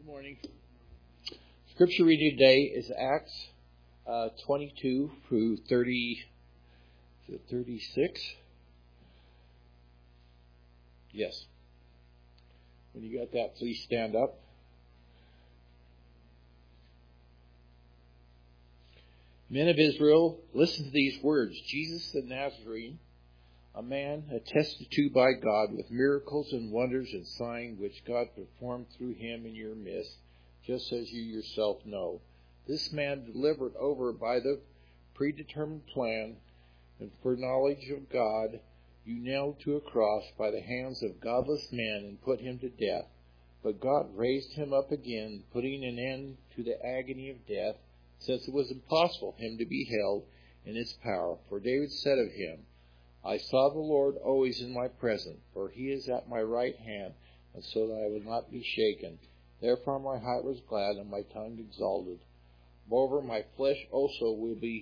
Good morning. Scripture reading today is Acts 22 through 36. Yes. When you got that, please stand up. Men of Israel, listen to these words. Jesus the Nazarene, a man attested to by God with miracles and wonders and signs which God performed through him in your midst, just as you yourself know. This man delivered over by the predetermined plan and foreknowledge of God, you nailed to a cross by the hands of godless men and put him to death. But God raised him up again, putting an end to the agony of death, since it was impossible for him to be held in its power. For David said of him, I saw the Lord always in my presence, for he is at my right hand, and so that I will not be shaken. Therefore my heart was glad, and my tongue exalted. Moreover, my flesh also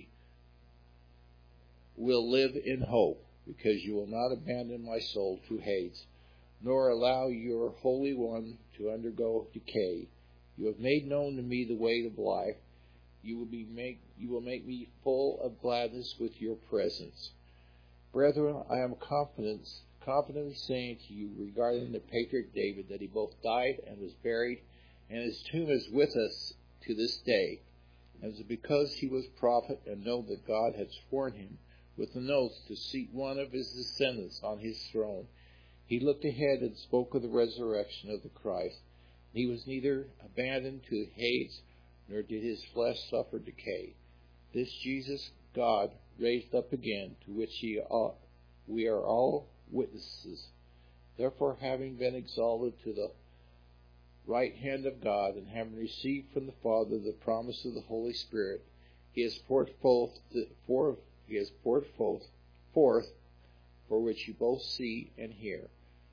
will live in hope, because you will not abandon my soul to Hades, nor allow your Holy One to undergo decay. You have made known to me the way of life. You will make me full of gladness with your presence. Brethren, I am confidently saying to you regarding the patriarch David that he both died and was buried, and his tomb is with us to this day. And it was because he was prophet and know that God had sworn him with an oath to seat one of his descendants on his throne. He looked ahead and spoke of the resurrection of the Christ. He was neither abandoned to Hades, nor did his flesh suffer decay. This Jesus God raised up again, to which we are all witnesses. Therefore, having been exalted to the right hand of God, and having received from the Father the promise of the Holy Spirit, he has poured forth, for which you both see and hear.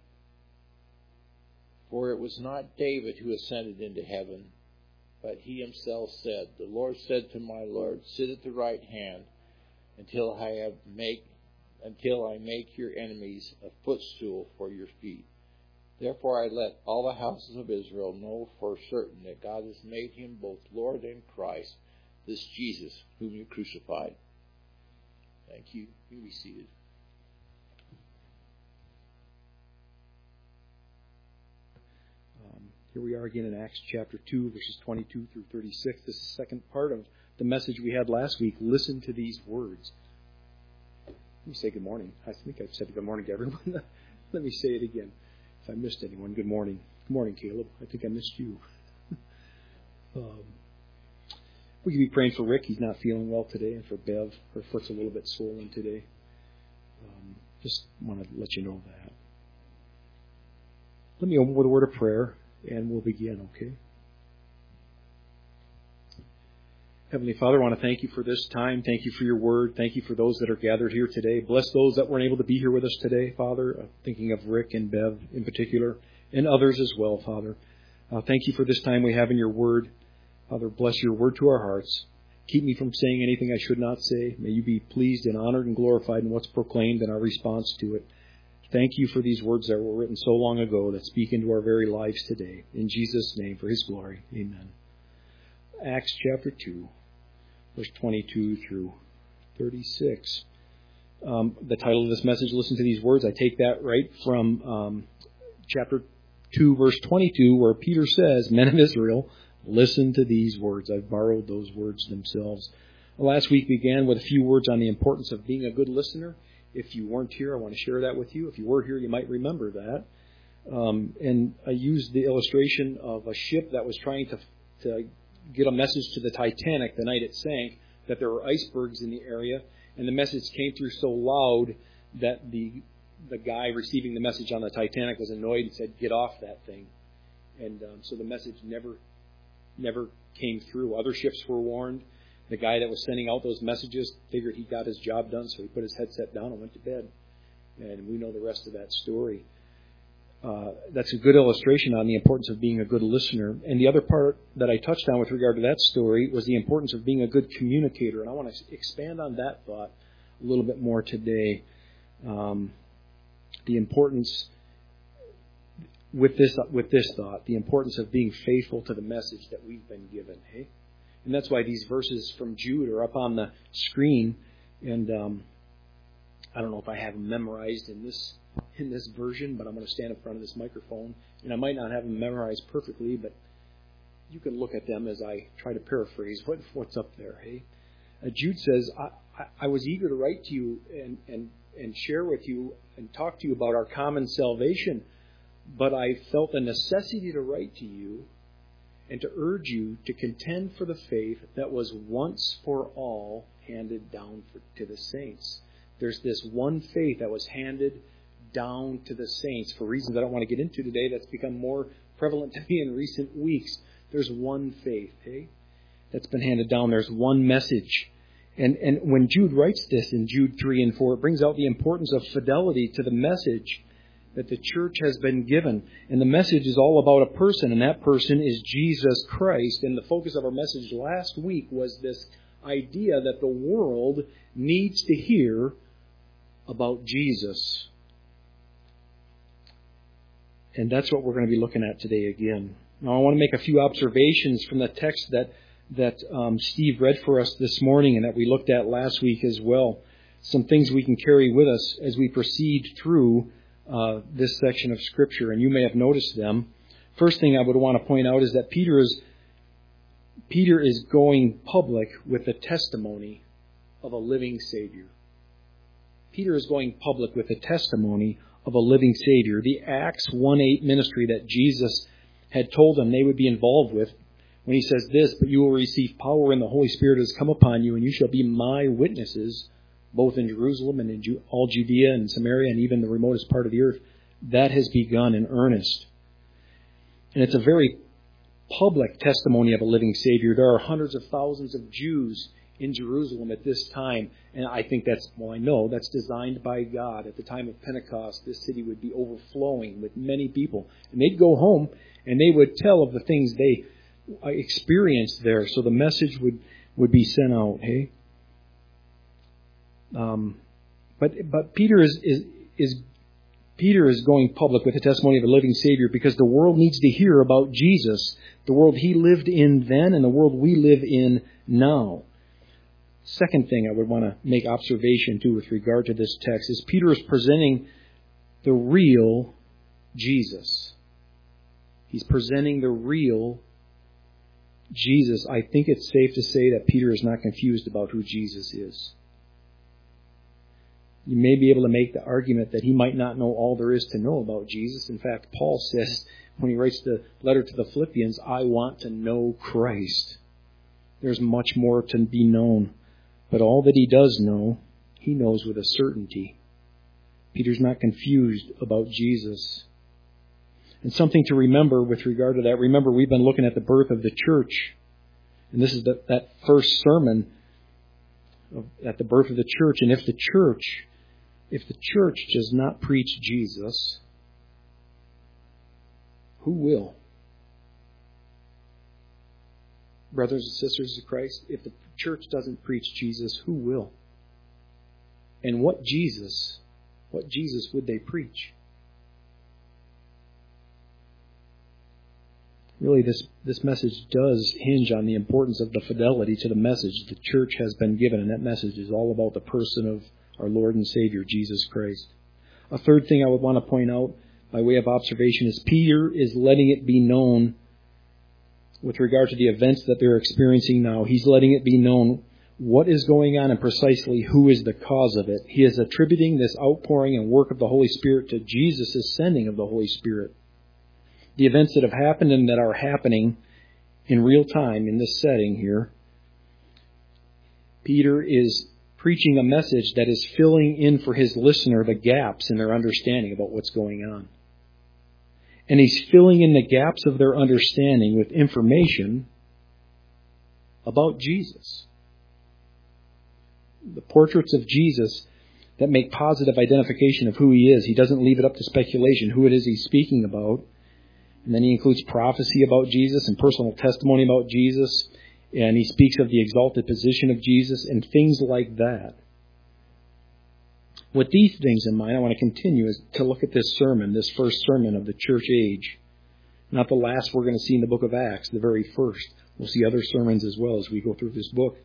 For it was not David who ascended into heaven, but he himself said, The Lord said to my Lord, Sit at the right hand, until I make your enemies a footstool for your feet. Therefore I let all the houses of Israel know for certain that God has made him both Lord and Christ, this Jesus whom you crucified. Thank you. You be seated. Here we are again in Acts chapter 2, verses 22 through 36. This is the second part of the message we had last week. Listen to these words. Let me say good morning. I think I've said good morning to everyone. Let me say it again. If I missed anyone, good morning. Good morning, Caleb. I think I missed you. We could be praying for Rick. He's not feeling well today. And for Bev, her foot's a little bit swollen today. Just want to let you know that. Let me open with a word of prayer, and we'll begin, okay? Heavenly Father, I want to thank you for this time. Thank you for your word. Thank you for those that are gathered here today. Bless those that weren't able to be here with us today, Father. Thinking of Rick and Bev in particular, and others as well, Father. Thank you for this time we have in your word. Father, bless your word to our hearts. Keep me from saying anything I should not say. May you be pleased and honored and glorified in what's proclaimed and our response to it. Thank you for these words that were written so long ago that speak into our very lives today. In Jesus' name, for his glory. Amen. Acts chapter 2, verse 22 through 36. The title of this message, Listen to These Words, I take that right from chapter 2, verse 22, where Peter says, Men of Israel, listen to these words. I've borrowed those words themselves. Last week began with a few words on the importance of being a good listener. If you weren't here, I want to share that with you. If you were here, you might remember that. And I used the illustration of a ship that was trying to get a message to the Titanic the night it sank, that there were icebergs in the area, and the message came through so loud that the guy receiving the message on the Titanic was annoyed and said, get off that thing. And so the message never came through. Other ships were warned. The guy that was sending out those messages figured he got his job done, so he put his headset down and went to bed. And we know the rest of that story. That's a good illustration on the importance of being a good listener. And the other part that I touched on with regard to that story was the importance of being a good communicator. And I want to expand on that thought a little bit more today. The importance with this thought, the importance of being faithful to the message that we've been given. Hey? And that's why these verses from Jude are up on the screen. And I don't know if I have them memorized in this version, but I'm going to stand in front of this microphone. And I might not have them memorized perfectly, but you can look at them as I try to paraphrase what's up there. Hey? Jude says, I was eager to write to you and share with you and talk to you about our common salvation, but I felt the necessity to write to you and to urge you to contend for the faith that was once for all handed down to the saints. There's this one faith that was handed down to the saints for reasons I don't want to get into today. That's become more prevalent to me in recent weeks. There's one faith, hey, that's been handed down. There's one message. And when Jude writes this in Jude 3 and 4, it brings out the importance of fidelity to the message that the church has been given. And the message is all about a person, and that person is Jesus Christ. And the focus of our message last week was this idea that the world needs to hear about Jesus. And that's what we're going to be looking at today again. Now, I want to make a few observations from the text that Steve read for us this morning and that we looked at last week as well. Some things we can carry with us as we proceed through this section of Scripture, and you may have noticed them. First thing I would want to point out is that Peter is going public with the testimony of a living Savior. Peter is going public with the testimony of a living Savior. The Acts 1:8 ministry that Jesus had told them they would be involved with, when he says this, but you will receive power and the Holy Spirit has come upon you, and you shall be my witnesses, both in Jerusalem and in all Judea and Samaria and even the remotest part of the earth. That has begun in earnest. And it's a very public testimony of a living Savior. There are hundreds of thousands of Jews in Jerusalem at this time. And I think I know that's designed by God. At the time of Pentecost, this city would be overflowing with many people. And they'd go home and they would tell of the things they experienced there. So the message would be sent out. Hey? But Peter is going public with the testimony of a living Savior because the world needs to hear about Jesus, the world he lived in then and the world we live in now. Second thing I would want to make observation to with regard to this text is Peter is presenting the real Jesus. He's presenting the real Jesus. I think it's safe to say that Peter is not confused about who Jesus is. You may be able to make the argument that he might not know all there is to know about Jesus. In fact, Paul says when he writes the letter to the Philippians, I want to know Christ. There's much more to be known. But all that he does know, he knows with a certainty. Peter's not confused about Jesus. And something to remember with regard to that, remember we've been looking at the birth of the church. And this is that first sermon at the birth of the church. And if the church does not preach Jesus, who will? Brothers and sisters of Christ, if the church doesn't preach Jesus, who will? And what Jesus would they preach? Really, this message does hinge on the importance of the fidelity to the message the church has been given, and that message is all about the person of our Lord and Savior, Jesus Christ. A third thing I would want to point out by way of observation is Peter is letting it be known with regard to the events that they're experiencing now. He's letting it be known what is going on and precisely who is the cause of it. He is attributing this outpouring and work of the Holy Spirit to Jesus' sending of the Holy Spirit. The events that have happened and that are happening in real time in this setting here, Peter is preaching a message that is filling in for his listener the gaps in their understanding about what's going on. And he's filling in the gaps of their understanding with information about Jesus. The portraits of Jesus that make positive identification of who he is. He doesn't leave it up to speculation who it is he's speaking about. And then he includes prophecy about Jesus and personal testimony about Jesus. And he speaks of the exalted position of Jesus and things like that. With these things in mind, I want to continue to look at this sermon, this first sermon of the church age. Not the last we're going to see in the book of Acts, the very first. We'll see other sermons as well as we go through this book.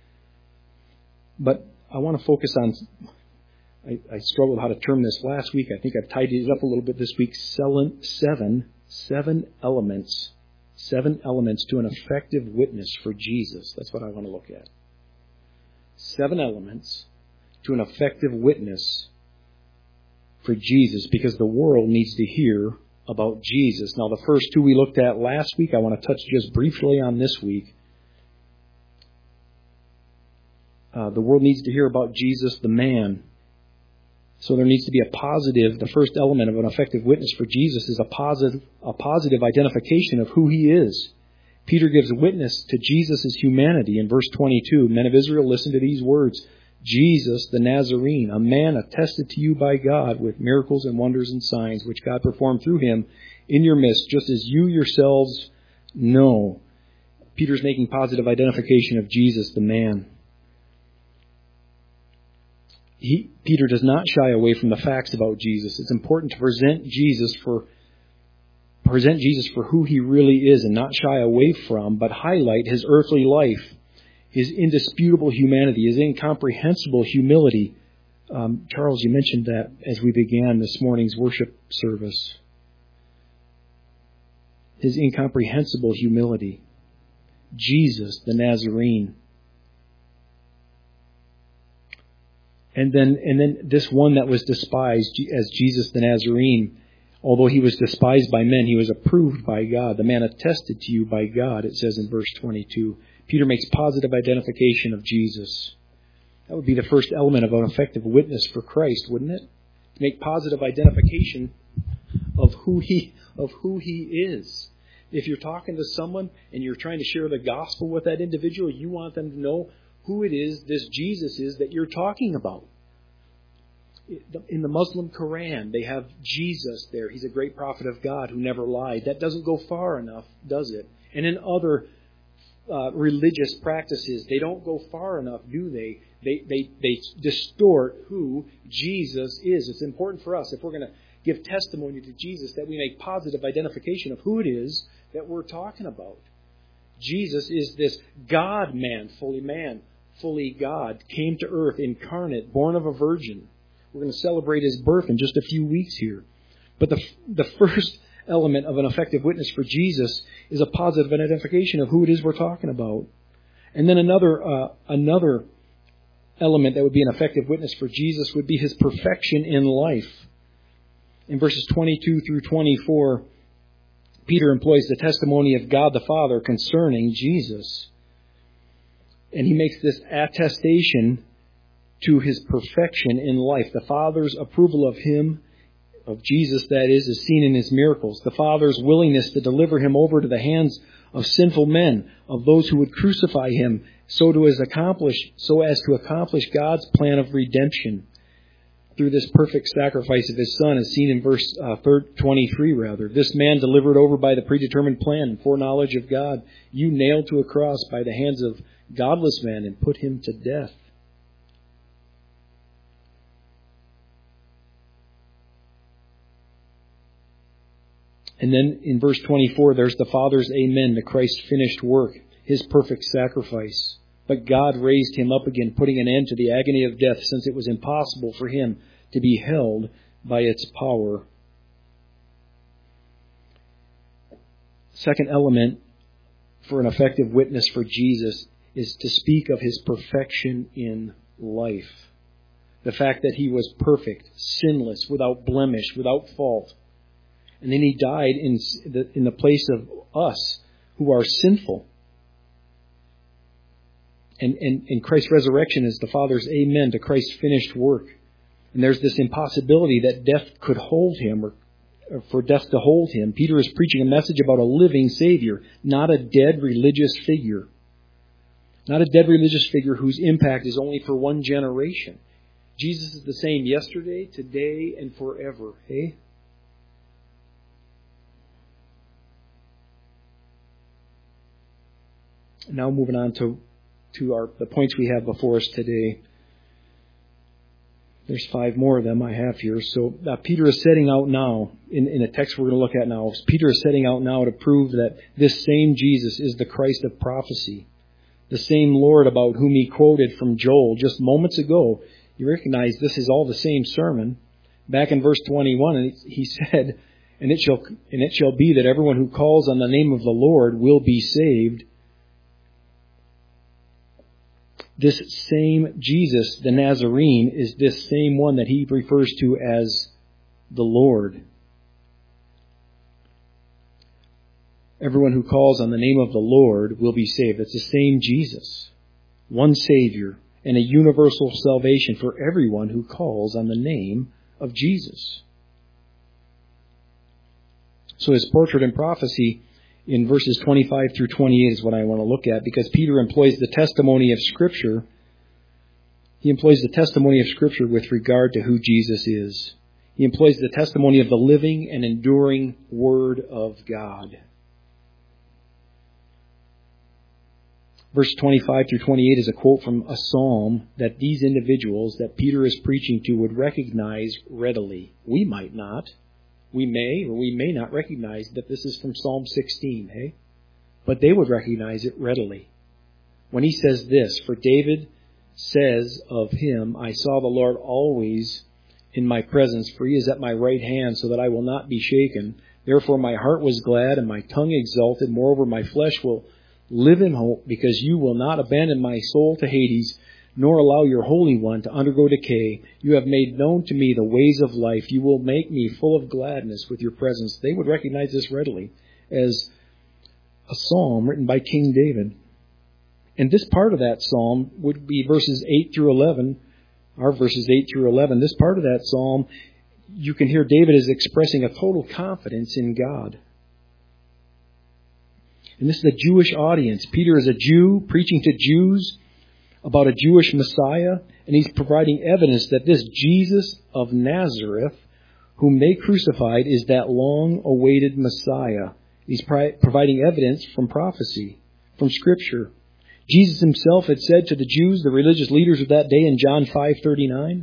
But I want to focus on, I struggled how to term this last week. I think I've tidied it up a little bit this week. Seven elements to an effective witness for Jesus. That's what I want to look at. 7 elements to an effective witness for Jesus, because the world needs to hear about Jesus. Now, the first 2 we looked at last week, I want to touch just briefly on this week. The world needs to hear about Jesus, the man. So there needs to be a positive, the first element of an effective witness for Jesus is a positive identification of who he is. Peter gives witness to Jesus' humanity in verse 22. Men of Israel, listen to these words. Jesus the Nazarene, a man attested to you by God with miracles and wonders and signs, which God performed through him in your midst, just as you yourselves know. Peter's making positive identification of Jesus the man. Peter does not shy away from the facts about Jesus. It's important to present Jesus for who he really is and not shy away from, but highlight his earthly life, his indisputable humanity, his incomprehensible humility. Charles, you mentioned that as we began this morning's worship service. His incomprehensible humility. Jesus, the Nazarene. And then this one that was despised as Jesus the Nazarene, although he was despised by men, he was approved by God. The man attested to you by God, it says in verse 22. Peter makes positive identification of Jesus. That would be the first element of an effective witness for Christ, wouldn't it? To make positive identification of who he is. If you're talking to someone and you're trying to share the gospel with that individual, you want them to know who it is this Jesus is that you're talking about. In the Muslim Quran, they have Jesus there. He's a great prophet of God who never lied. That doesn't go far enough, does it? And in other religious practices, they don't go far enough, do they? They distort who Jesus is. It's important for us, if we're going to give testimony to Jesus, that we make positive identification of who it is that we're talking about. Jesus is this God-man, fully God, came to earth incarnate, born of a virgin. We're going to celebrate his birth in just a few weeks here. But the first element of an effective witness for Jesus is a positive identification of who it is we're talking about. And then another element that would be an effective witness for Jesus would be his perfection in life. In verses 22 through 24, Peter employs the testimony of God the Father concerning Jesus. And he makes this attestation to his perfection in life. The Father's approval of him, of Jesus that is seen in his miracles. The Father's willingness to deliver him over to the hands of sinful men, of those who would crucify him, so as to accomplish God's plan of redemption through this perfect sacrifice of his Son, as seen in verse 23. This man delivered over by the predetermined plan and foreknowledge of God, you nailed to a cross by the hands of godless men and put him to death. And then in verse 24, there's the Father's amen to Christ's finished work, his perfect sacrifice. But God raised him up again, putting an end to the agony of death, since it was impossible for him to be held by its power. Second element for an effective witness for Jesus is to speak of his perfection in life. The fact that he was perfect, sinless, without blemish, without fault. And then he died in the place of us who are sinful. And Christ's resurrection is the Father's amen to Christ's finished work. And there's this impossibility that death could hold him, or for death to hold him. Peter is preaching a message about a living Savior, not a dead religious figure. Not a dead religious figure whose impact is only for one generation. Jesus is the same yesterday, today, and forever. Hey? Now moving on to the points we have before us today. There's 5 more of them I have here. So Peter is setting out now, in the text we're going to look at now, Peter is setting out now to prove that this same Jesus is the Christ of prophecy. The same Lord about whom he quoted from Joel just moments ago. You recognize this is all the same sermon. Back in verse 21, he said, And it shall be that everyone who calls on the name of the Lord will be saved. This same Jesus, the Nazarene, is this same one that he refers to as the Lord. Everyone who calls on the name of the Lord will be saved. It's the same Jesus. One Savior and a universal salvation for everyone who calls on the name of Jesus. So his portrait in prophecy in verses 25 through 28 is what I want to look at, because Peter employs the testimony of Scripture. He employs the testimony of Scripture with regard to who Jesus is. He employs the testimony of the living and enduring Word of God. Verse 25 through 28 is a quote from a psalm that these individuals that Peter is preaching to would recognize readily. We might not. We may or we may not recognize that this is from Psalm 16, hey? But they would recognize it readily. When he says this, for David says of him, I saw the Lord always in my presence, for he is at my right hand, so that I will not be shaken. Therefore my heart was glad and my tongue exulted. Moreover, my flesh will live in hope, because you will not abandon my soul to Hades, nor allow your Holy One to undergo decay. You have made known to me the ways of life. You will make me full of gladness with your presence. They would recognize this readily as a psalm written by King David. And this part of that psalm would be verses 8 through 11. Our verses 8 through 11. This part of that psalm, you can hear David is expressing a total confidence in God. And this is a Jewish audience. Peter is a Jew preaching to Jews about a Jewish Messiah, and he's providing evidence that this Jesus of Nazareth, whom they crucified, is that long-awaited Messiah. He's providing evidence from prophecy, from Scripture. Jesus himself had said to the Jews, the religious leaders of that day, in John 5:39,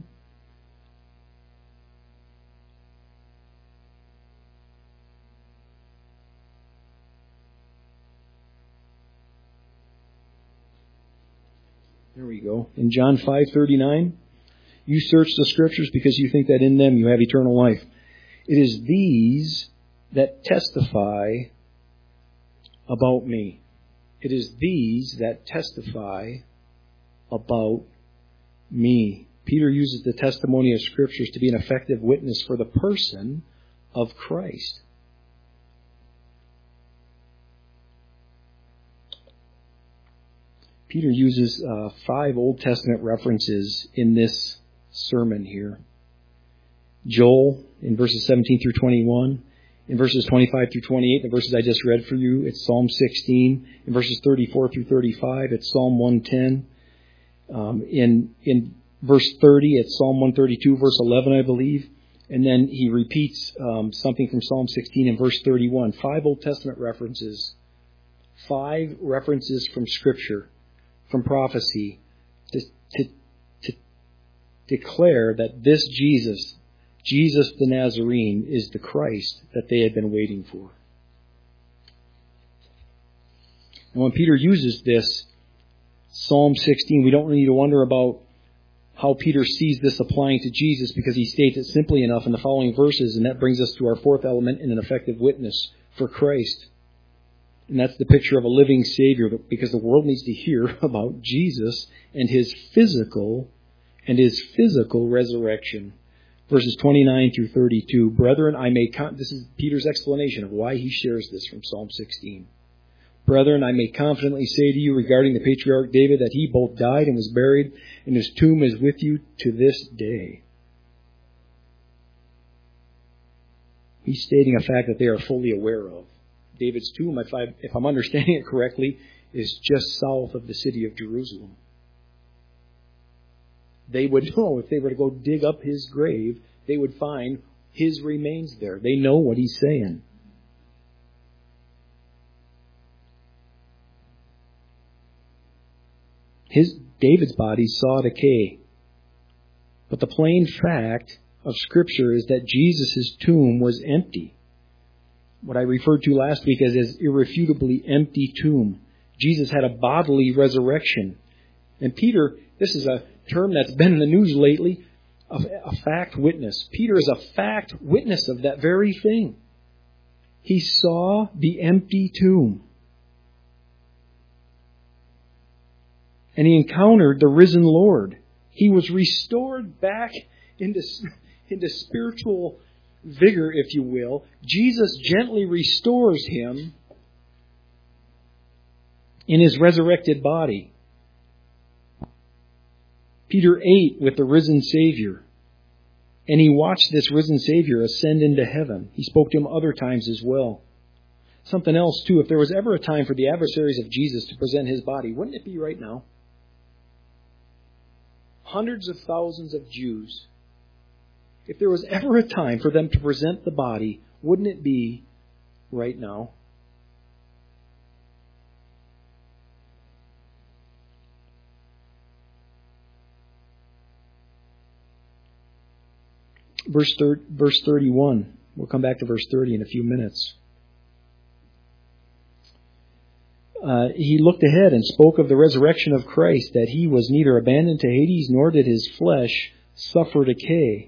there we go. In John 5:39, you search the Scriptures because you think that in them you have eternal life. It is these that testify about me. It is these that testify about me. Peter uses the testimony of Scriptures to be an effective witness for the person of Christ. Peter uses 5 Old Testament references in this sermon here. Joel in verses 17 through 21. In verses 25 through 28, the verses I just read for you, it's Psalm 16. In verses 34 through 35, it's Psalm 110. In verse 30, it's Psalm 132, verse 11, I believe. And then he repeats something from Psalm 16 in verse 31. 5 Old Testament references. 5 references from Scripture, from prophecy, to declare that this Jesus the Nazarene, is the Christ that they had been waiting for. And when Peter uses this, Psalm 16, we don't need to wonder about how Peter sees this applying to Jesus, because he states it simply enough in the following verses, and that brings us to our 4th element in an effective witness for Christ. And that's the picture of a living Savior, because the world needs to hear about Jesus and his physical resurrection. Verses 29 through 32. Brethren, this is Peter's explanation of why he shares this from Psalm 16. Brethren, I may confidently say to you regarding the patriarch David that he both died and was buried, and his tomb is with you to this day. He's stating a fact that they are fully aware of. David's tomb, if I'm understanding it correctly, is just south of the city of Jerusalem. They would know if they were to go dig up his grave, they would find his remains there. They know what he's saying. David's body saw decay, But the plain fact of Scripture is that Jesus' tomb was empty. What I referred to last week as his irrefutably empty tomb. Jesus had a bodily resurrection. And Peter, this is a term that's been in the news lately, a fact witness. Peter is a fact witness of that very thing. He saw the empty tomb. And he encountered the risen Lord. He was restored back into spiritual vigor, if you will. Jesus gently restores him in his resurrected body. Peter ate with the risen Savior, and he watched this risen Savior ascend into heaven. He spoke to him other times as well. Something else, too, if there was ever a time for the adversaries of Jesus to present his body, wouldn't it be right now? Hundreds of thousands of Jews. If there was ever a time for them to present the body, wouldn't it be right now? Verse 31. We'll come back to verse 30 in a few minutes. He looked ahead and spoke of the resurrection of Christ, that he was neither abandoned to Hades, nor did his flesh suffer decay.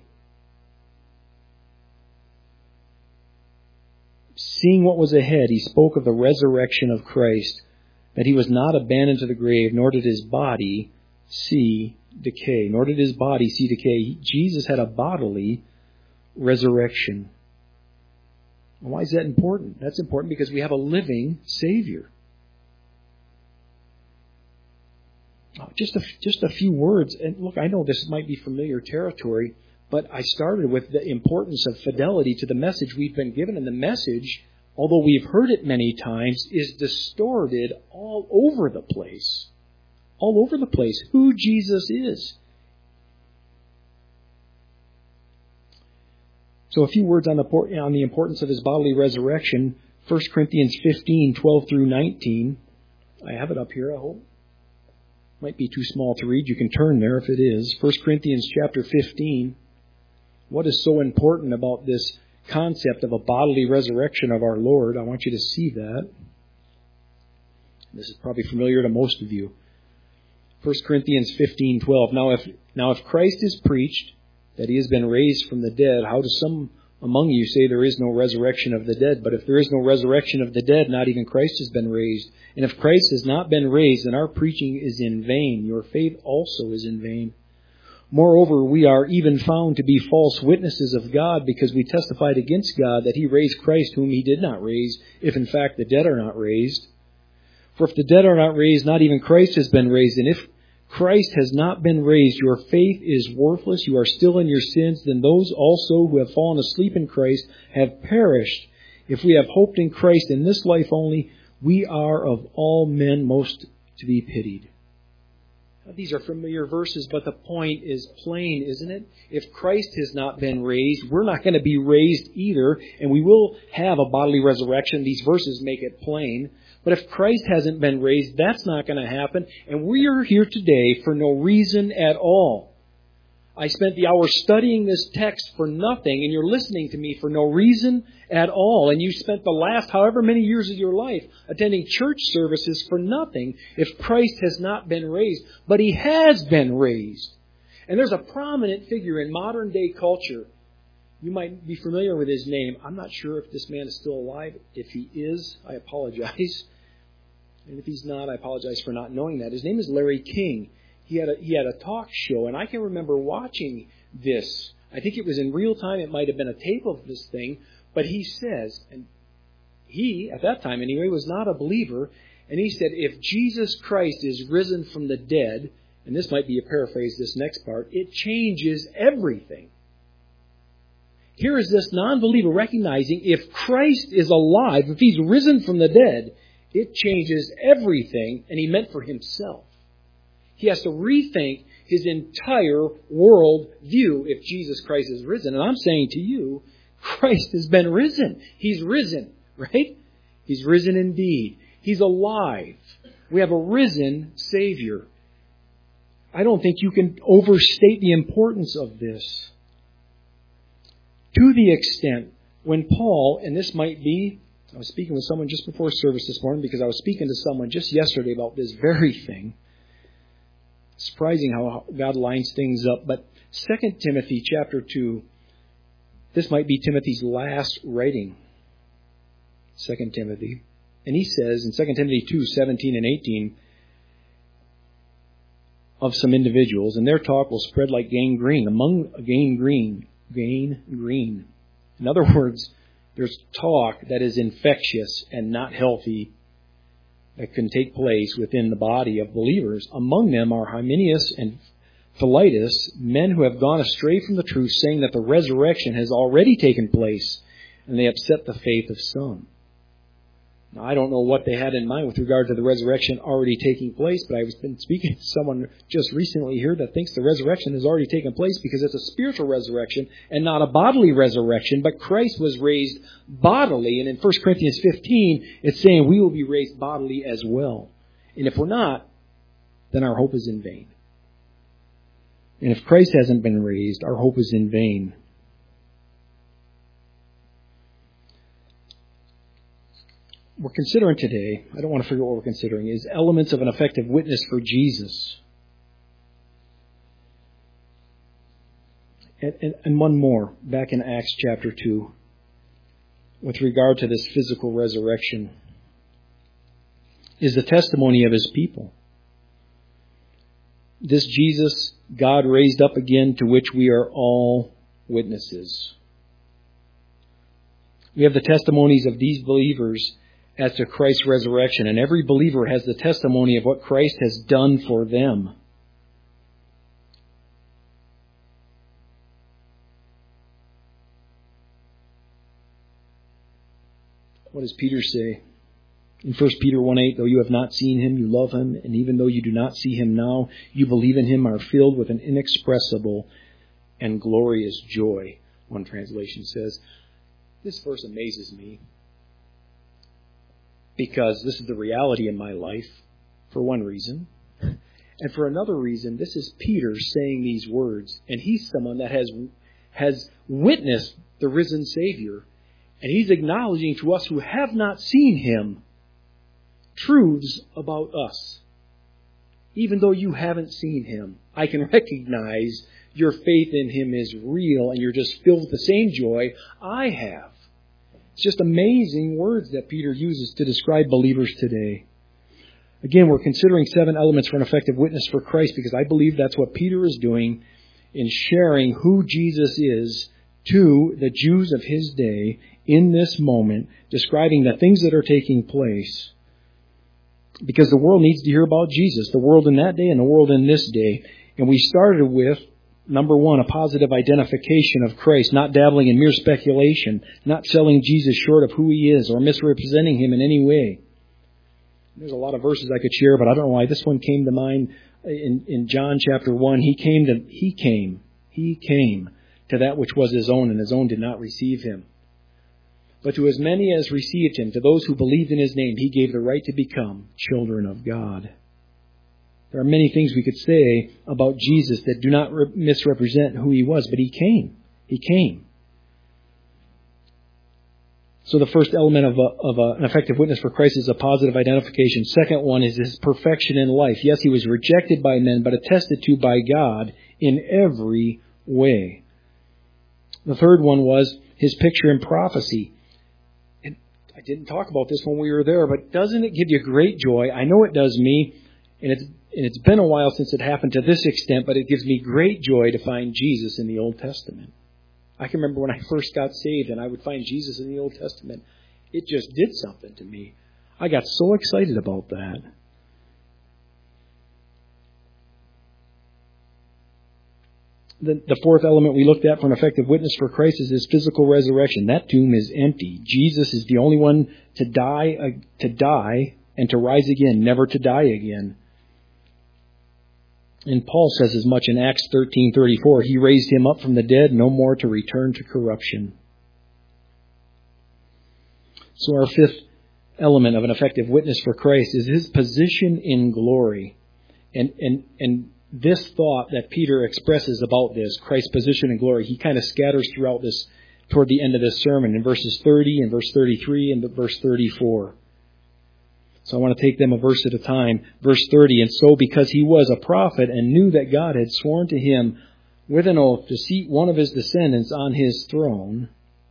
Seeing what was ahead, he spoke of the resurrection of Christ, that he was not abandoned to the grave, nor did his body see decay. Nor did his body see decay. Jesus had a bodily resurrection. Why is that important? That's important because we have a living Savior. Just a few words. And look, I know this might be familiar territory, but I started with the importance of fidelity to the message we've been given. And the message, although we've heard it many times, is distorted all over the place. All over the place. Who Jesus is. So a few words on the importance of his bodily resurrection. 1 Corinthians 15, 12 through 19. I have it up here, I hope. Might be too small to read. You can turn there if it is. 1 Corinthians chapter 15. What is so important about this concept of a bodily resurrection of our Lord? I want you to see that. This is probably familiar to most of you. 1 Corinthians 15:12. Now if Christ is preached that he has been raised from the dead, how do some among you say there is no resurrection of the dead? But if there is no resurrection of the dead, not even Christ has been raised. And if Christ has not been raised, then our preaching is in vain. Your faith also is in vain. Moreover, we are even found to be false witnesses of God, because we testified against God that he raised Christ whom he did not raise, if in fact the dead are not raised. For if the dead are not raised, not even Christ has been raised. And if Christ has not been raised, your faith is worthless. You are still in your sins. Then those also who have fallen asleep in Christ have perished. If we have hoped in Christ in this life only, we are of all men most to be pitied. Now, these are familiar verses, but the point is plain, isn't it? If Christ has not been raised, we're not going to be raised either, and we will have a bodily resurrection. These verses make it plain. But if Christ hasn't been raised, that's not going to happen. And we are here today for no reason at all. I spent the hour studying this text for nothing, and you're listening to me for no reason at all. And you spent the last however many years of your life attending church services for nothing if Christ has not been raised. But he has been raised. And there's a prominent figure in modern day culture. You might be familiar with his name. I'm not sure if this man is still alive. If he is, I apologize. And if he's not, I apologize for not knowing that. His name is Larry King. He had a talk show, and I can remember watching this. I think it was in real time. It might have been a tape of this thing. But he says, and he, at that time anyway, was not a believer, and he said, if Jesus Christ is risen from the dead, and this might be a paraphrase, this next part, it changes everything. Here is this non-believer recognizing if Christ is alive, if he's risen from the dead, it changes everything, and he meant for himself. He has to rethink his entire world view if Jesus Christ is risen. And I'm saying to you, Christ has been risen. He's risen, right? He's risen indeed. He's alive. We have a risen Savior. I don't think you can overstate the importance of this. To the extent when Paul, and this might be, I was speaking with someone just before service this morning because I was speaking to someone just yesterday about this very thing. Surprising how God lines things up. But 2 Timothy chapter 2, this might be Timothy's last writing. 2 Timothy. And he says in 2 Timothy 2, 17 and 18, of some individuals, and their talk will spread like gangrene. Gangrene. In other words, there's talk that is infectious and not healthy that can take place within the body of believers. Among them are Hymenaeus and Philetus, men who have gone astray from the truth, saying that the resurrection has already taken place, and they upset the faith of some. Now, I don't know what they had in mind with regard to the resurrection already taking place, but I've been speaking to someone just recently here that thinks the resurrection has already taken place because it's a spiritual resurrection and not a bodily resurrection, but Christ was raised bodily, and in 1 Corinthians 15, it's saying we will be raised bodily as well. And if we're not, then our hope is in vain. And if Christ hasn't been raised, our hope is in vain. We're considering today, I don't want to forget what we're considering, is elements of an effective witness for Jesus. And one more, back in Acts chapter 2, with regard to this physical resurrection, is the testimony of His people. This Jesus, God raised up again, to which we are all witnesses. We have the testimonies of these believers as to Christ's resurrection, and every believer has the testimony of what Christ has done for them. What does Peter say? In 1 Peter 1:8, though you have not seen Him, you love Him, and even though you do not see Him now, you believe in Him, are filled with an inexpressible and glorious joy, one translation says. This verse amazes me, because this is the reality in my life, for one reason. And for another reason, this is Peter saying these words. And he's someone that has witnessed the risen Savior. And he's acknowledging to us who have not seen Him truths about us. Even though you haven't seen Him, I can recognize your faith in Him is real and you're just filled with the same joy I have. It's just amazing words that Peter uses to describe believers today. Again, we're considering 7 elements for an effective witness for Christ because I believe that's what Peter is doing in sharing who Jesus is to the Jews of his day in this moment, describing the things that are taking place. Because the world needs to hear about Jesus, the world in that day and the world in this day. And we started with number 1, a positive identification of Christ, not dabbling in mere speculation, not selling Jesus short of who He is or misrepresenting Him in any way. There's a lot of verses I could share, but I don't know why this one came to mind. In John chapter 1, He came to that which was His own, and His own did not receive Him. But to as many as received Him, to those who believed in His name, He gave the right to become children of God. There are many things we could say about Jesus that do not misrepresent who He was, but He came. He came. So the first element of an effective witness for Christ is a positive identification. Second one is His perfection in life. Yes, He was rejected by men, but attested to by God in every way. The third one was His picture in prophecy. And I didn't talk about this when we were there, but doesn't it give you great joy? I know it does me, and it's been a while since it happened to this extent, but it gives me great joy to find Jesus in the Old Testament. I can remember when I first got saved and I would find Jesus in the Old Testament. It just did something to me. I got so excited about that. The fourth element we looked at for an effective witness for Christ is His physical resurrection. That tomb is empty. Jesus is the only one to die and to rise again, never to die again. And Paul says as much in Acts 13:34. He raised Him up from the dead, no more to return to corruption. So our fifth element of an effective witness for Christ is His position in glory. And this thought that Peter expresses about this, Christ's position and glory, he kind of scatters throughout this, toward the end of this sermon, in verses 30 and verse 33 and verse 34. So I want to take them a verse at a time. Verse 30, and so because he was a prophet and knew that God had sworn to him with an oath to seat one of his descendants on his throne.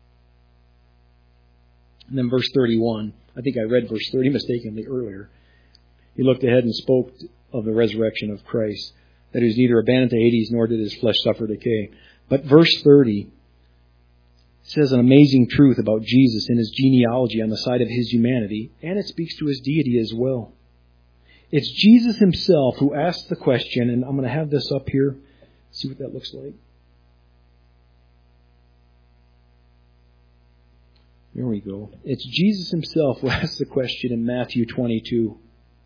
And then verse 31. I think I read verse 30 mistakenly earlier. He looked ahead and spoke of the resurrection of Christ, that he was neither abandoned to Hades nor did his flesh suffer decay. But verse 30 says an amazing truth about Jesus and his genealogy on the side of his humanity, and it speaks to his deity as well. It's Jesus himself who asks the question, and I'm going to have this up here. See what that looks like. There we go. It's Jesus himself who asks the question in Matthew 22,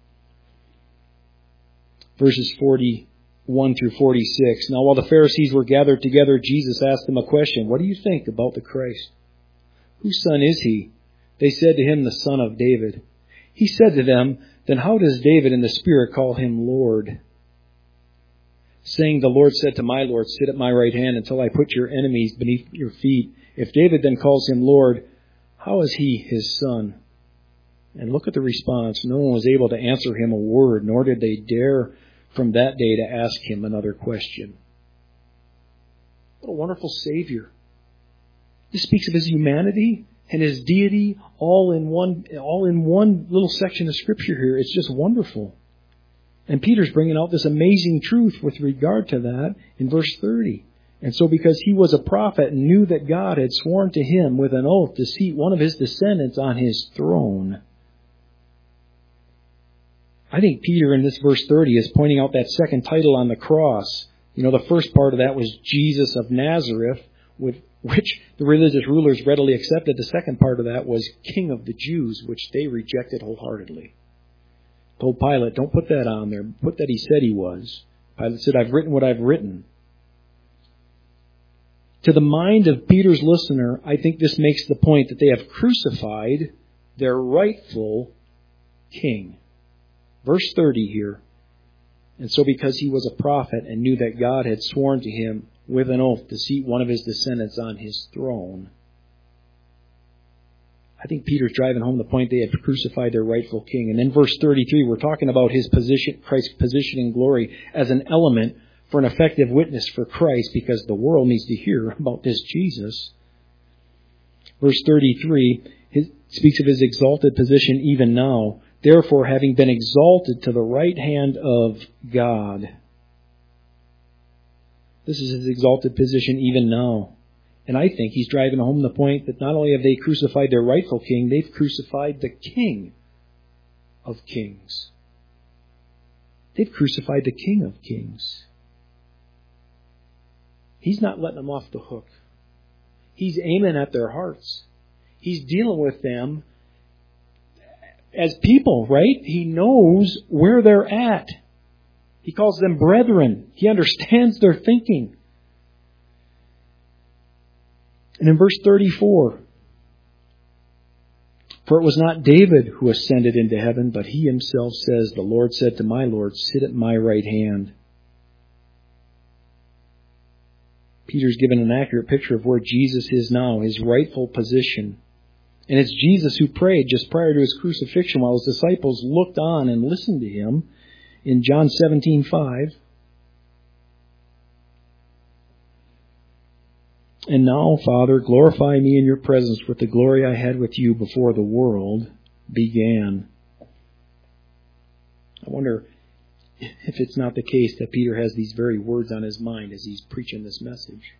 verses 41 through 46. Now, while the Pharisees were gathered together, Jesus asked them a question. What do you think about the Christ? Whose son is he? They said to him, the son of David. He said to them, then how does David in the Spirit call him Lord? Saying, the Lord said to my Lord, sit at my right hand until I put your enemies beneath your feet. If David then calls him Lord, how is he his son? And look at the response. No one was able to answer him a word, nor did they dare from that day to ask him another question. What a wonderful Savior. This speaks of his humanity and his deity all in one little section of Scripture here. It's just wonderful. And Peter's bringing out this amazing truth with regard to that in verse 30. And so because he was a prophet and knew that God had sworn to him with an oath to seat one of his descendants on his throne. I think Peter in this verse 30 is pointing out that second title on the cross. You know, the first part of that was Jesus of Nazareth, with which the religious rulers readily accepted. The second part of that was King of the Jews, which they rejected wholeheartedly. Told Pilate, don't put that on there. Put that he said he was. Pilate said, I've written what I've written. To the mind of Peter's listener, I think this makes the point that they have crucified their rightful king. Verse 30 here. And so because he was a prophet and knew that God had sworn to him with an oath to seat one of his descendants on his throne. I think Peter's driving home the point they had crucified their rightful king. And then verse 33, we're talking about his position, Christ's position in glory as an element for an effective witness for Christ, because the world needs to hear about this Jesus. Verse 33 speaks of his exalted position even now. Therefore, having been exalted to the right hand of God. This is his exalted position even now. And I think he's driving home the point that not only have they crucified their rightful king, they've crucified the King of Kings. They've crucified the King of Kings. He's not letting them off the hook. He's aiming at their hearts. He's dealing with them as people, right? He knows where they're at. He calls them brethren. He understands their thinking. And in verse 34, for it was not David who ascended into heaven, but he himself says, the Lord said to my Lord, sit at my right hand. Peter's given an accurate picture of where Jesus is now, his rightful position. And it's Jesus who prayed just prior to his crucifixion while his disciples looked on and listened to him in John 17:5. And now, Father, glorify me in your presence with the glory I had with you before the world began. I wonder if it's not the case that Peter has these very words on his mind as he's preaching this message.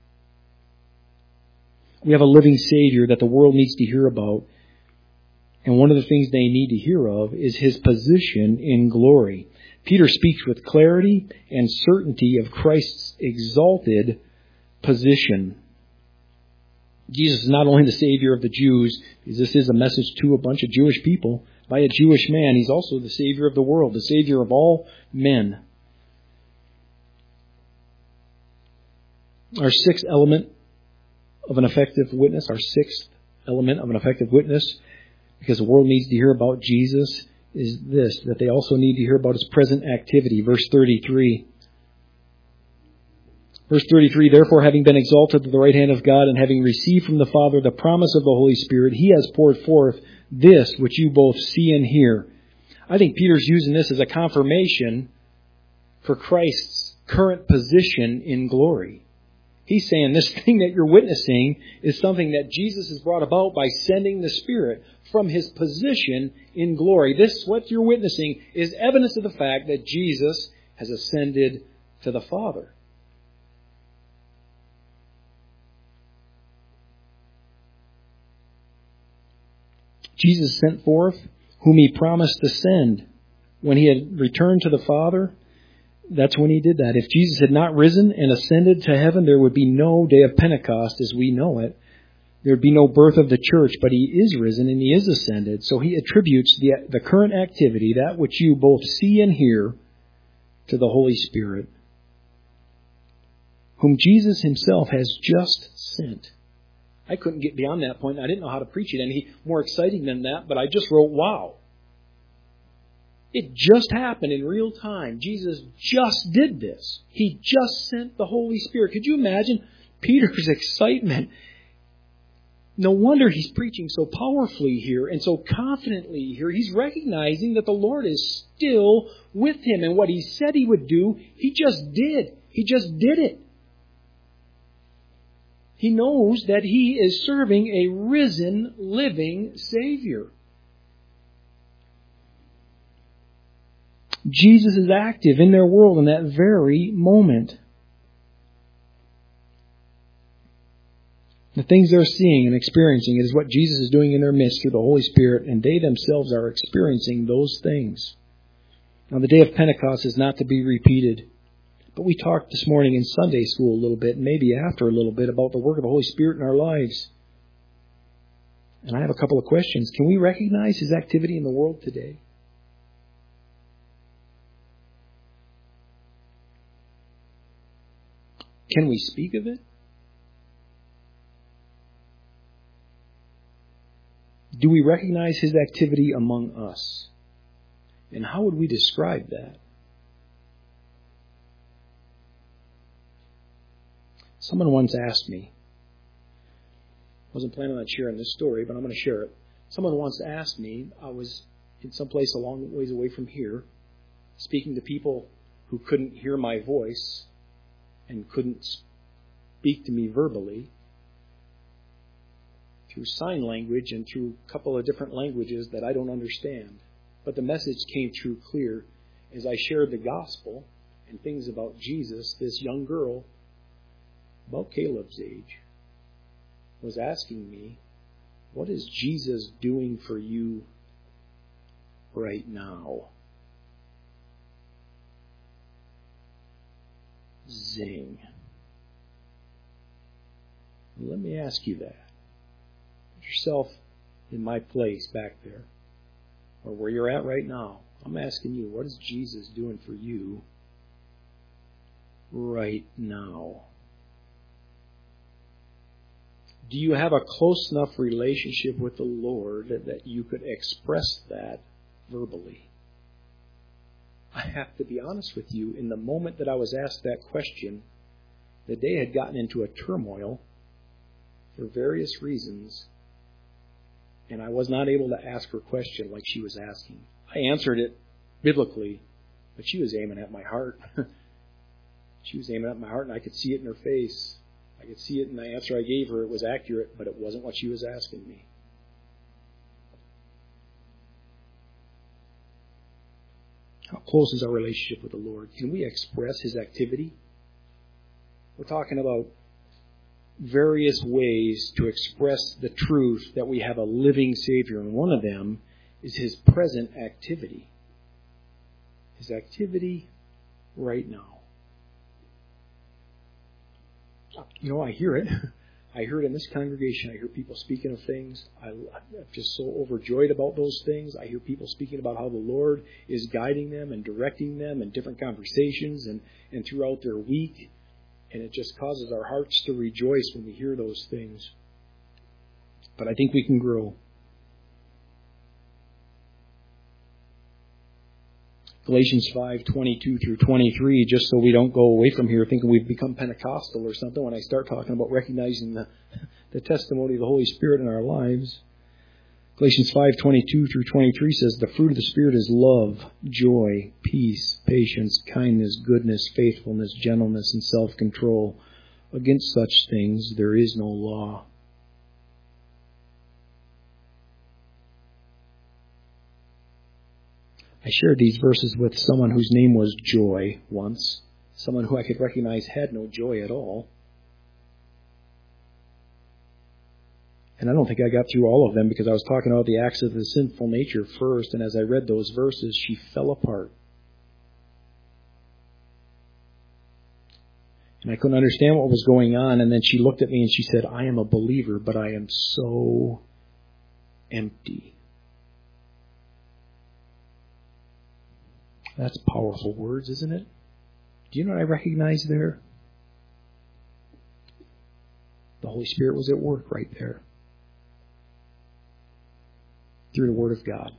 We have a living Savior that the world needs to hear about. And one of the things they need to hear of is his position in glory. Peter speaks with clarity and certainty of Christ's exalted position. Jesus is not only the Savior of the Jews, because this is a message to a bunch of Jewish people by a Jewish man. He's also the Savior of the world, the Savior of all men. Our sixth element of an effective witness, because the world needs to hear about Jesus, is this, that they also need to hear about his present activity. Verse 33, Verse 33, therefore, having been exalted to the right hand of God and having received from the Father the promise of the Holy Spirit, He has poured forth this which you both see and hear. I think Peter's using this as a confirmation for Christ's current position in glory. He's saying this thing that you're witnessing is something that Jesus has brought about by sending the Spirit from His position in glory. This, what you're witnessing, is evidence of the fact that Jesus has ascended to the Father. Jesus sent forth whom He promised to send. When He had returned to the Father, that's when He did that. If Jesus had not risen and ascended to heaven, there would be no day of Pentecost as we know it. There would be no birth of the church, but He is risen and He is ascended. So He attributes the current activity, that which you both see and hear, to the Holy Spirit, whom Jesus Himself has just sent. I couldn't get beyond that point. I didn't know how to preach it any more exciting than that, but I just wrote, wow. It just happened in real time. Jesus just did this. He just sent the Holy Spirit. Could you imagine Peter's excitement? No wonder he's preaching so powerfully here and so confidently here. He's recognizing that the Lord is still with him. And what He said He would do, He just did. He just did it. He knows that He is serving a risen, living Savior. Jesus is active in their world in that very moment. The things they're seeing and experiencing is what Jesus is doing in their midst through the Holy Spirit, and they themselves are experiencing those things. Now, the day of Pentecost is not to be repeated. But we talked this morning in Sunday school a little bit, and maybe after a little bit, about the work of the Holy Spirit in our lives. And I have a couple of questions. Can we recognize His activity in the world today? Can we speak of it? Do we recognize His activity among us? And how would we describe that? Someone once asked me, I wasn't planning on sharing this story, but I'm going to share it. Someone once asked me, I was in some place a long ways away from here, speaking to people who couldn't hear my voice and couldn't speak to me verbally, through sign language and through a couple of different languages that I don't understand. But the message came through clear as I shared the gospel and things about Jesus. This young girl, about Caleb's age, was asking me, what is Jesus doing for you right now? Zing. Let me ask you that. Put yourself in my place back there, or where you're at right now. I'm asking you, what is Jesus doing for you right now? Do you have a close enough relationship with the Lord that you could express that verbally? I have to be honest with you, in the moment that I was asked that question, the day had gotten into a turmoil for various reasons, and I was not able to ask her question like she was asking. I answered it biblically, but she was aiming at my heart. She was aiming at my heart, and I could see it in her face. I could see it in the answer I gave her. It was accurate, but it wasn't what she was asking me. How close is our relationship with the Lord? Can we express His activity? We're talking about various ways to express the truth that we have a living Savior, and one of them is His present activity. His activity right now. You know, I hear it. I hear it in this congregation. I hear people speaking of things. I'm just so overjoyed about those things. I hear people speaking about how the Lord is guiding them and directing them in different conversations and throughout their week. And it just causes our hearts to rejoice when we hear those things. But I think we can grow. Galatians 5:22 through 23, just so we don't go away from here thinking we've become Pentecostal or something when I start talking about recognizing the testimony of the Holy Spirit in our lives. Galatians 5:22 through 23 says, "The fruit of the Spirit is love, joy, peace, patience, kindness, goodness, faithfulness, gentleness, and self-control. Against such things there is no law." I shared these verses with someone whose name was Joy once, someone who I could recognize had no joy at all. And I don't think I got through all of them because I was talking about the acts of the sinful nature first, and as I read those verses, she fell apart. And I couldn't understand what was going on, and then she looked at me and she said, "I am a believer, but I am so empty." That's powerful words, isn't it? Do you know what I recognize there? The Holy Spirit was at work right there. Through the Word of God.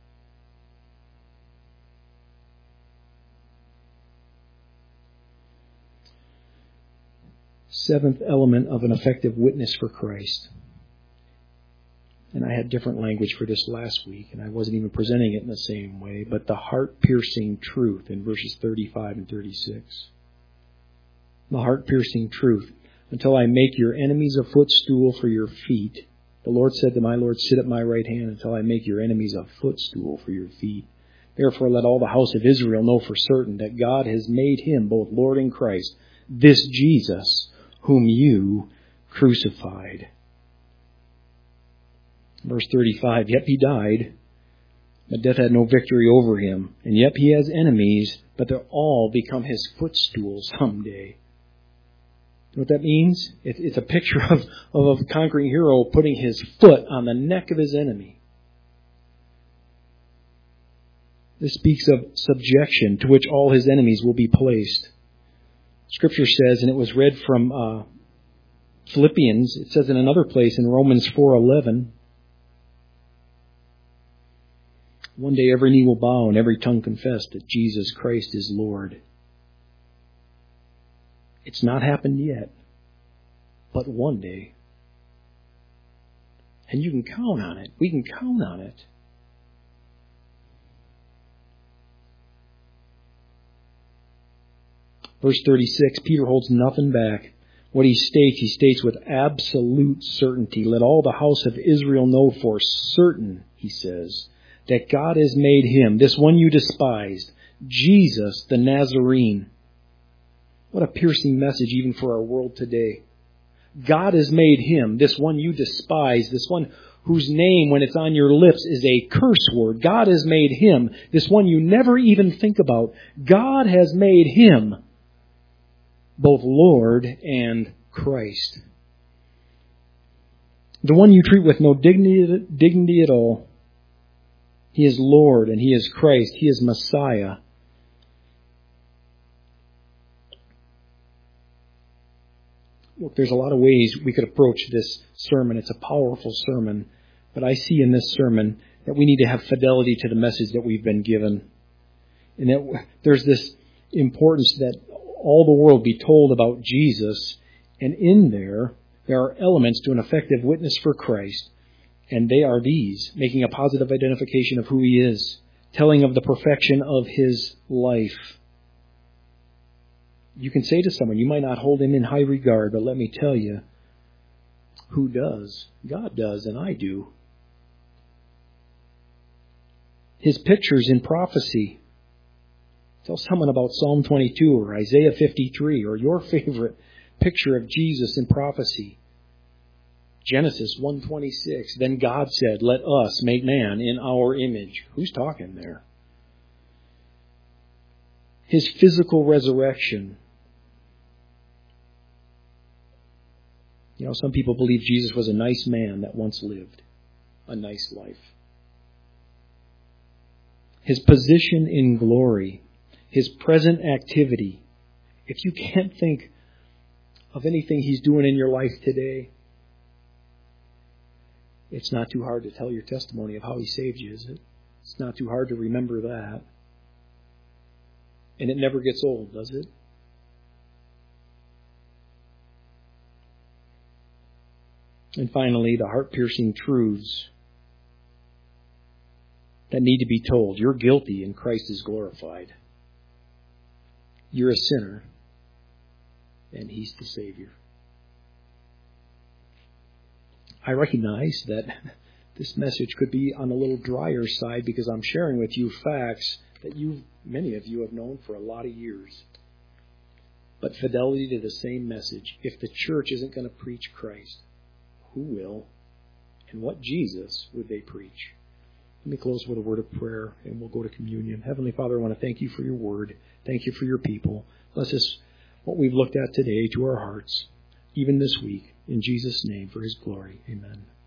Seventh element of an effective witness for Christ. And I had different language for this last week, and I wasn't even presenting it in the same way, but the heart-piercing truth in verses 35 and 36. The heart-piercing truth. "Until I make your enemies a footstool for your feet. The Lord said to my Lord, sit at my right hand until I make your enemies a footstool for your feet. Therefore let all the house of Israel know for certain that God has made him both Lord and Christ, this Jesus, whom you crucified." Verse 35, "Yet he died, but death had no victory over him. And yet he has enemies, but they'll all become his footstool someday." You know what that means? It's a picture of a conquering hero putting his foot on the neck of his enemy. This speaks of subjection to which all his enemies will be placed. Scripture says, and it was read from Philippians, it says in another place in Romans 4:11, "One day every knee will bow and every tongue confess that Jesus Christ is Lord." It's not happened yet, but one day. And you can count on it. We can count on it. Verse 36, Peter holds nothing back. What he states with absolute certainty. "Let all the house of Israel know for certain," he says, "that God has made him, this one you despised, Jesus the Nazarene." What a piercing message even for our world today. God has made him, this one you despise, this one whose name, when it's on your lips, is a curse word. God has made him, this one you never even think about. God has made him both Lord and Christ. The one you treat with no dignity at all. He is Lord and he is Christ. He is Messiah. Look, there's a lot of ways we could approach this sermon. It's a powerful sermon. But I see in this sermon that we need to have fidelity to the message that we've been given. And that there's this importance that all the world be told about Jesus. And in there are elements to an effective witness for Christ. And they are these: making a positive identification of who he is, telling of the perfection of his life. You can say to someone, you might not hold him in high regard, but let me tell you, who does? God does, and I do. His pictures in prophecy. Tell someone about Psalm 22 or Isaiah 53 or your favorite picture of Jesus in prophecy. Genesis 1:26. Then God said, "Let us make man in our image." Who's talking there? His physical resurrection. You know, some people believe Jesus was a nice man that once lived a nice life. His position in glory. His present activity. If you can't think of anything he's doing in your life today, it's not too hard to tell your testimony of how he saved you, is it? It's not too hard to remember that. And it never gets old, does it? And finally, the heart-piercing truths that need to be told. You're guilty and Christ is glorified. You're a sinner and He's the Savior. I recognize that this message could be on a little drier side because I'm sharing with you facts that many of you have known for a lot of years. But fidelity to the same message. If the church isn't going to preach Christ, who will? And what Jesus would they preach? Let me close with a word of prayer and we'll go to communion. Heavenly Father, I want to thank you for your word. Thank you for your people. Bless us what we've looked at today to our hearts, even this week. In Jesus' name, for His glory. Amen.